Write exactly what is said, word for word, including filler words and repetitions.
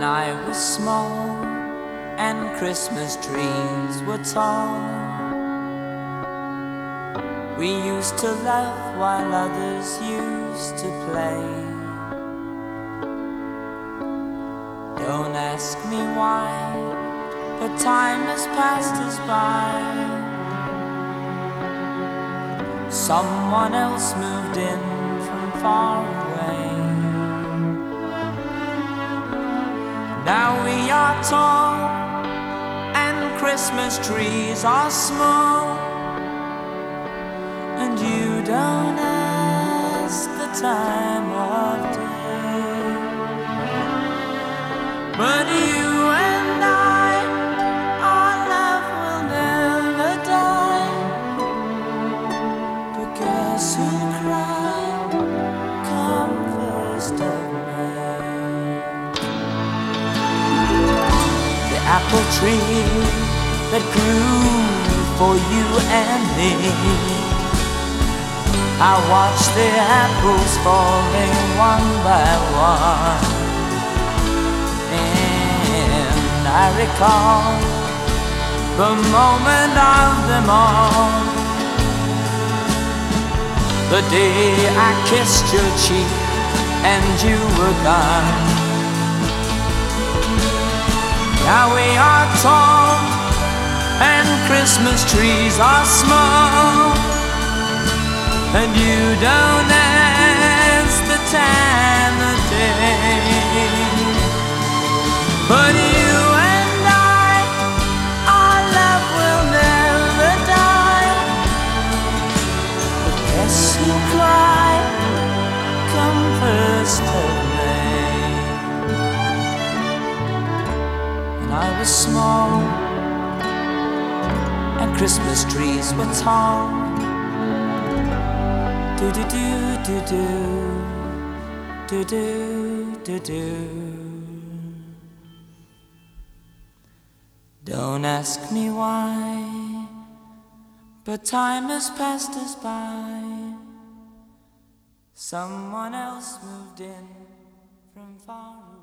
I was small and Christmas trees were tall, we used to laugh while others used to play. Don't ask me why, but time has passed us by. Someone else moved in from far away. Now we are tall and Christmas trees are small, and you don't ask the time of day. But you and I, our love will never die. But guess who cried come first of May? The apple tree that grew for you and me, I watched the apples falling one by one, and I recall the moment of them all, the day I kissed your cheek and you were gone. Now we are tall and Christmas trees are small, and you don't ask the time of day. But you and I, our love will never die. But guess who cried come first of May? When I was small and Christmas trees were tall, do do do do do do do do do. Don't ask me why, but time has passed us by. Someone else moved in from far away.